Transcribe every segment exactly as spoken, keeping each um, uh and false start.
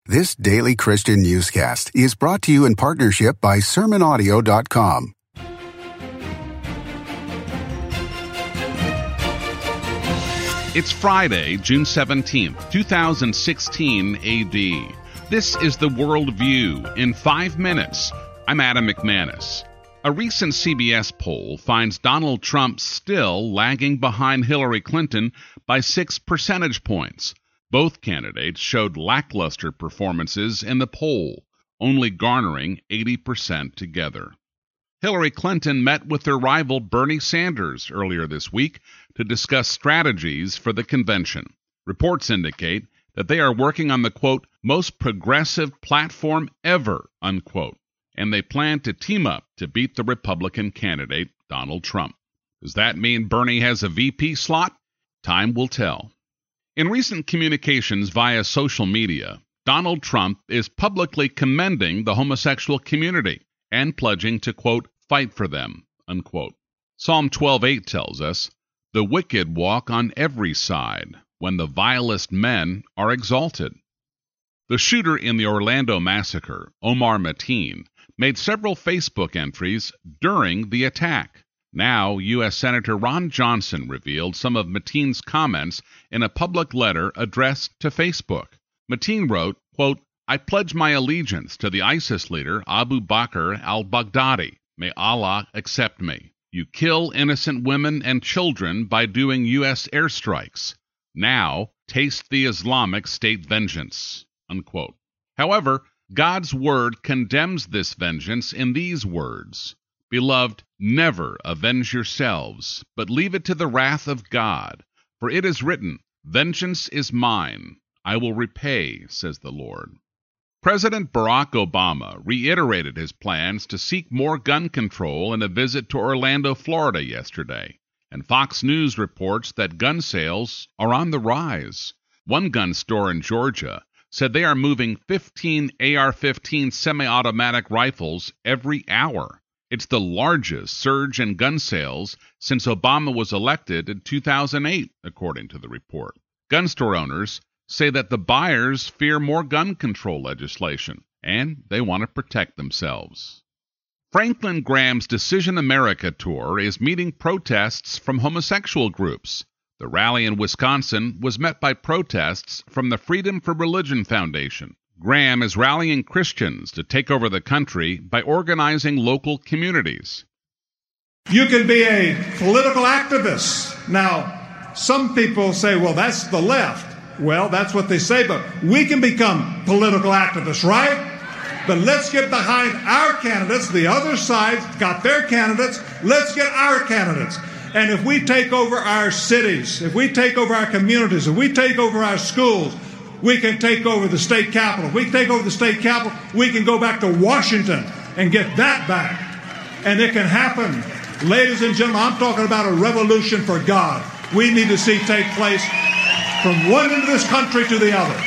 This daily Christian newscast is brought to you in partnership by sermon audio dot com. It's Friday, June seventeenth, two thousand sixteen A D. This is the World View in five minutes. I'm Adam McManus. A recent C B S poll finds Donald Trump still lagging behind Hillary Clinton by six percentage points. Both candidates showed lackluster performances in the poll, only garnering eighty percent together. Hillary Clinton met with her rival Bernie Sanders earlier this week to discuss strategies for the convention. Reports indicate that they are working on the, quote, most progressive platform ever, unquote, and they plan to team up to beat the Republican candidate, Donald Trump. Does that mean Bernie has a V P slot? Time will tell. In recent communications via social media, Donald Trump is publicly commending the homosexual community and pledging to, quote, fight for them, unquote. Psalm twelve eight tells us, the wicked walk on every side when the vilest men are exalted. The shooter in the Orlando massacre, Omar Mateen, made several Facebook entries during the attack. Now, U S Senator Ron Johnson revealed some of Mateen's comments in a public letter addressed to Facebook. Mateen wrote, quote, I pledge my allegiance to the ISIS leader Abu Bakr al-Baghdadi. May Allah accept me. You kill innocent women and children by doing U S airstrikes. Now, taste the Islamic State vengeance, unquote. However, God's word condemns this vengeance in these words. Beloved, never avenge yourselves, but leave it to the wrath of God. For it is written, vengeance is mine, I will repay, says the Lord. President Barack Obama reiterated his plans to seek more gun control in a visit to Orlando, Florida yesterday, and Fox News reports that gun sales are on the rise. One gun store in Georgia said they are moving fifteen A R fifteen semi-automatic rifles every hour. It's the largest surge in gun sales since Obama was elected in two thousand eight, according to the report. Gun store owners say that the buyers fear more gun control legislation, and they want to protect themselves. Franklin Graham's Decision America tour is meeting protests from homosexual groups. The rally in Wisconsin was met by protests from the Freedom for Religion Foundation. Graham is rallying Christians to take over the country by organizing local communities. You can be a political activist. Now, some people say, well, that's the left. Well, that's what they say, but we can become political activists, right? But let's get behind our candidates. The other side's got their candidates. Let's get our candidates. And if we take over our cities, if we take over our communities, if we take over our schools, we can take over the state capitol. If we take over the state capitol, we can go back to Washington and get that back. And it can happen. Ladies and gentlemen, I'm talking about a revolution for God. We need to see take place from one end of this country to the other.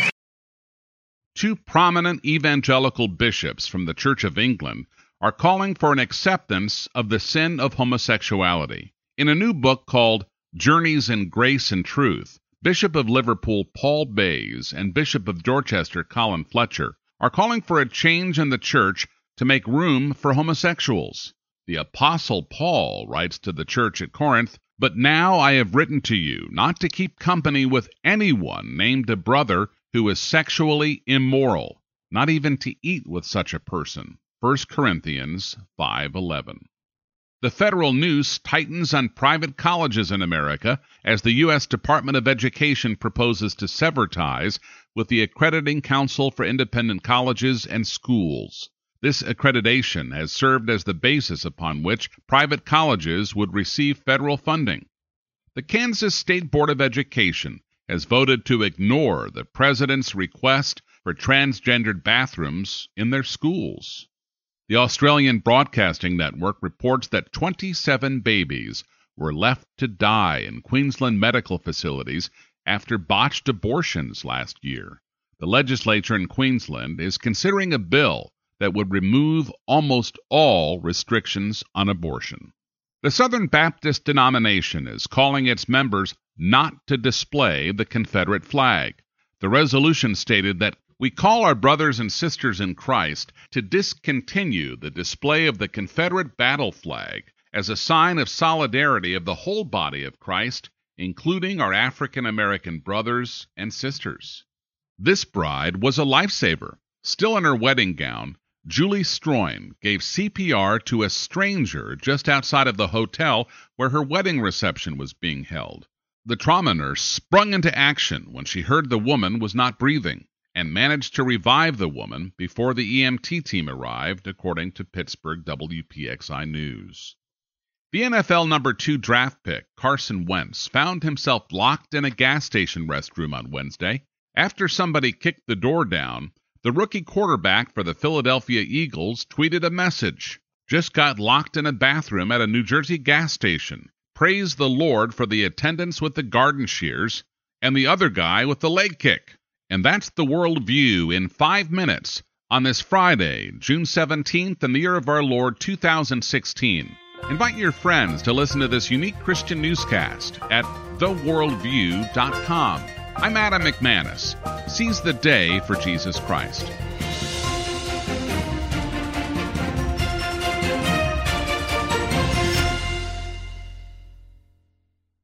Two prominent evangelical bishops from the Church of England are calling for an acceptance of the sin of homosexuality. In a new book called Journeys in Grace and Truth, Bishop of Liverpool Paul Bayes and Bishop of Dorchester Colin Fletcher are calling for a change in the church to make room for homosexuals. The Apostle Paul writes to the church at Corinth, but now I have written to you not to keep company with anyone named a brother who is sexually immoral, not even to eat with such a person. First Corinthians five eleven. The federal noose tightens on private colleges in America as the U S Department of Education proposes to sever ties with the Accrediting Council for Independent Colleges and Schools. This accreditation has served as the basis upon which private colleges would receive federal funding. The Kansas State Board of Education has voted to ignore the president's request for transgendered bathrooms in their schools. The Australian Broadcasting Network reports that twenty-seven babies were left to die in Queensland medical facilities after botched abortions last year. The legislature in Queensland is considering a bill that would remove almost all restrictions on abortion. The Southern Baptist denomination is calling its members not to display the Confederate flag. The resolution stated that, we call our brothers and sisters in Christ to discontinue the display of the Confederate battle flag as a sign of solidarity of the whole body of Christ, including our African American brothers and sisters. This bride was a lifesaver. Still in her wedding gown, Julie Stroin gave C P R to a stranger just outside of the hotel where her wedding reception was being held. The trauma nurse sprung into action when she heard the woman was not breathing and managed to revive the woman before the E M T team arrived, according to Pittsburgh W P X I News. The N F L number two draft pick, Carson Wentz, found himself locked in a gas station restroom on Wednesday. After somebody kicked the door down, the rookie quarterback for the Philadelphia Eagles tweeted a message. Just got locked in a bathroom at a New Jersey gas station. Praise the Lord for the attendants with the garden shears and the other guy with the leg kick. And that's the World View in five minutes on this Friday, June seventeenth, in the year of our Lord two thousand sixteen. Invite your friends to listen to this unique Christian newscast at the world view dot com. I'm Adam McManus. Seize the day for Jesus Christ.